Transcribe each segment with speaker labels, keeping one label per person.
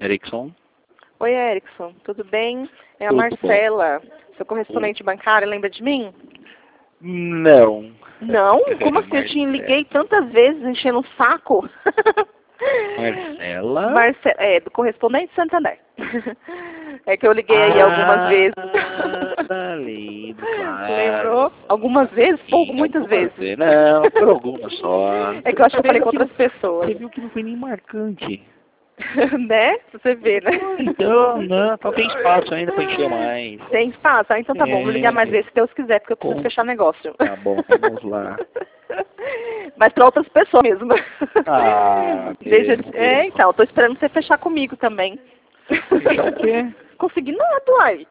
Speaker 1: Erickson?
Speaker 2: Oi, Erickson, tudo bem? É a
Speaker 1: Tudo
Speaker 2: Marcela, seu correspondente bancário, lembra de mim?
Speaker 1: Não.
Speaker 2: Não? Como assim? Eu te liguei tantas vezes enchendo o saco.
Speaker 1: Marcela?
Speaker 2: É, do correspondente Santander. É que eu liguei aí algumas vezes.
Speaker 1: Lembro, claro.
Speaker 2: Lembrou? Algumas vezes? Pouco, muitas vezes.
Speaker 1: Não, por algumas só.
Speaker 2: É que eu acho que eu falei com outras pessoas.
Speaker 1: Você viu que não foi nem marcante.
Speaker 2: Né? Você vê, né?
Speaker 1: Então, não, tá, tem espaço ainda pra encher mais.
Speaker 2: Tem espaço? Ah, então tá bom, vou ligar mais vezes se Deus quiser, porque eu preciso fechar negócio.
Speaker 1: Tá bom, vamos lá.
Speaker 2: Mas pra outras pessoas mesmo.
Speaker 1: Ah,
Speaker 2: então, eu tô esperando você fechar comigo também.
Speaker 1: Fechar o quê?
Speaker 2: Consignado, aí.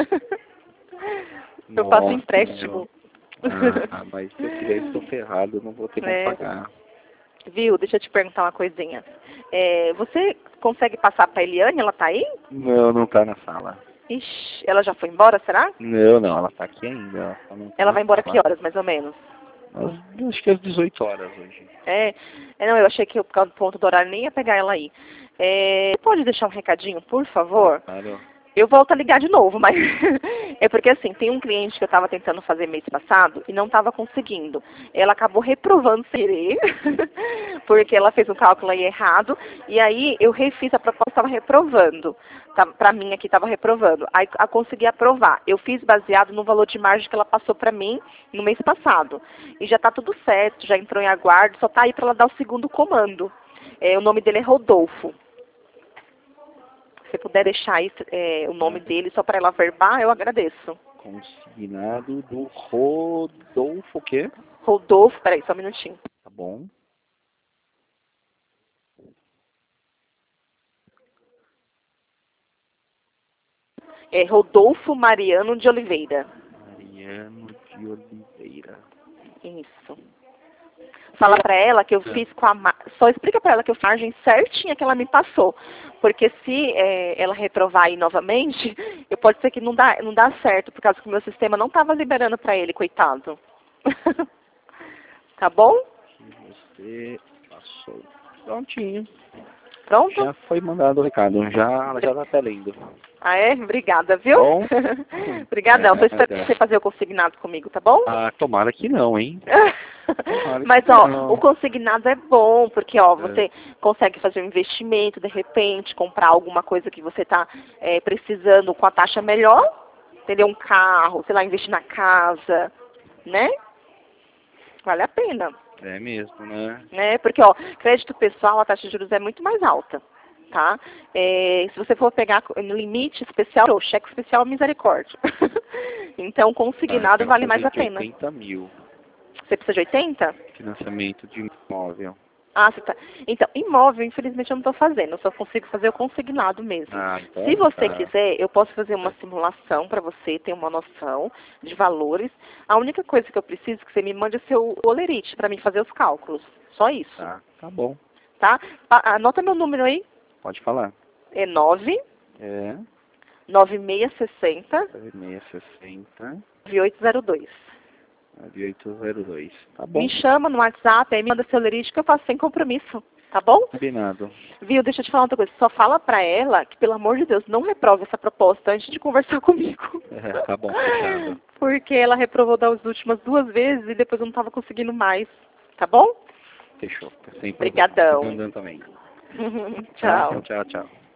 Speaker 2: Eu faço empréstimo.
Speaker 1: Mas se eu fizer isso, tô ferrado, eu não vou ter como pagar.
Speaker 2: Viu? Deixa eu te perguntar uma coisinha. Você consegue passar pra Eliane? Ela tá aí?
Speaker 1: Não, não tá na sala.
Speaker 2: Ixi, ela já foi embora, será?
Speaker 1: Não, ela tá aqui ainda.
Speaker 2: Ela vai embora que horas, mais ou menos?
Speaker 1: Acho que às 18 horas hoje.
Speaker 2: Não, eu achei que por causa do ponto do horário nem ia pegar ela aí. Pode deixar um recadinho, por favor?
Speaker 1: Claro.
Speaker 2: Eu volto a ligar de novo, mas é porque assim, tem um cliente que eu estava tentando fazer mês passado e não estava conseguindo. Ela acabou reprovando sem querer, porque ela fez um cálculo aí errado, e aí eu refiz a proposta, estava reprovando. Para mim aqui estava reprovando. Aí eu consegui aprovar. Eu fiz baseado no valor de margem que ela passou para mim no mês passado. E já está tudo certo, já entrou em aguardo, só está aí para ela dar o segundo comando. O nome dele é Rodolfo. Se puder deixar aí o nome dele só para ela verbar, eu agradeço.
Speaker 1: Consignado do Rodolfo o quê?
Speaker 2: Rodolfo, peraí, só um minutinho.
Speaker 1: Tá bom.
Speaker 2: Rodolfo Mariano de Oliveira.
Speaker 1: Mariano de Oliveira.
Speaker 2: Isso. Fala pra ela que eu fiz com a... Só explica pra ela que eu fiz a margem certinha que ela me passou. Porque se ela reprovar aí novamente, pode ser que não dá certo, por causa que o meu sistema não estava liberando pra ele, coitado. Tá bom?
Speaker 1: Você passou. Prontinho.
Speaker 2: Pronto?
Speaker 1: Já foi mandado o recado, ela já tá até lendo.
Speaker 2: Ah, é? Obrigada, viu?
Speaker 1: Bom?
Speaker 2: Obrigadão. Tô esperando você fazer o consignado comigo, tá bom?
Speaker 1: Tomara que não, hein?
Speaker 2: Mas, o consignado é bom, porque, você consegue fazer um investimento, de repente, comprar alguma coisa que você tá precisando com a taxa melhor, entendeu? Um carro, sei lá, investir na casa, né? Vale a pena.
Speaker 1: É mesmo, né?
Speaker 2: Porque, crédito pessoal, a taxa de juros é muito mais alta, tá? Se você for pegar no limite especial, ou cheque especial, misericórdia. Então, consignado vale mais a pena.
Speaker 1: 80 mil.
Speaker 2: Você precisa de 80?
Speaker 1: Financiamento de imóvel.
Speaker 2: Você tá. Então, imóvel, infelizmente, eu não estou fazendo. Eu só consigo fazer o consignado mesmo.
Speaker 1: Então
Speaker 2: Se você quiser, eu posso fazer uma simulação para você ter uma noção de valores. A única coisa que eu preciso é que você me mande o seu olerite para mim fazer os cálculos. Só isso.
Speaker 1: Tá bom.
Speaker 2: Tá? Anota meu número aí.
Speaker 1: Pode falar.
Speaker 2: É 9... 9660...
Speaker 1: 9660...
Speaker 2: 9802.
Speaker 1: 9802. Tá bom.
Speaker 2: Me chama no WhatsApp, aí me manda seu lerite que eu faço sem compromisso. Tá bom?
Speaker 1: Combinado.
Speaker 2: Viu? Deixa eu te falar outra coisa. Só fala pra ela que, pelo amor de Deus, não reprove essa proposta antes de conversar comigo.
Speaker 1: Tá bom, fechado.
Speaker 2: Porque ela reprovou das últimas 2 vezes e depois eu não estava conseguindo mais. Tá bom?
Speaker 1: Fechou. Sem problema.
Speaker 2: Obrigadão.
Speaker 1: Mandando também.
Speaker 2: Tchau.
Speaker 1: Tchau, tchau.